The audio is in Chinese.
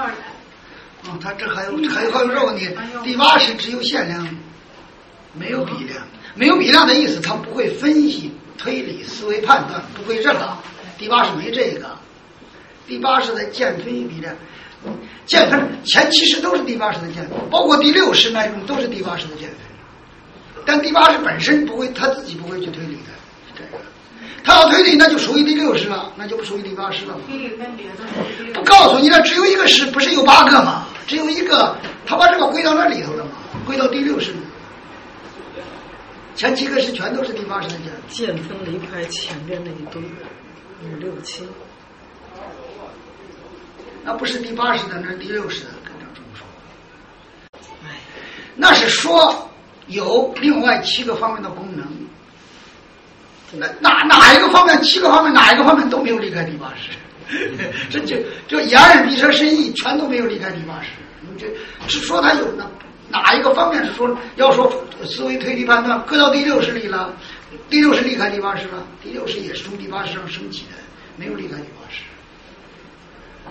他这还有肉呢。第八识只有限量，没有比量。没有比量的意思，他不会分析、推理、思维判断，不会这个。第八识没这个。第八识的见分与比量，见分前七识都是第八识的见分，包括第六识那种都是第八识的见分。但第八识本身不会，他自己不会去推理的。这个，他要推理，那就属于第六识了，那就不属于第八识了嘛。不告诉你了，只有一个识，不是有8个吗？只有一个，他把这个归到那里头了嘛，归到第六识。前7个识全都是第八识的见分。 见分离开前边那一堆5、6、7。 那不是第八识的，那是第六识的，跟张忠说。那是说有另外7个方面的功能。哪一个方面，7个方面哪一个方面都没有离开第八识。这就言耳鼻舌身意全都没有离开第八识。你这是说他有哪一个方面是说要说思维推理判断搁到第六识里了，第六识离开第八识了，第六识也是从第八识上升起的，没有离开第八识。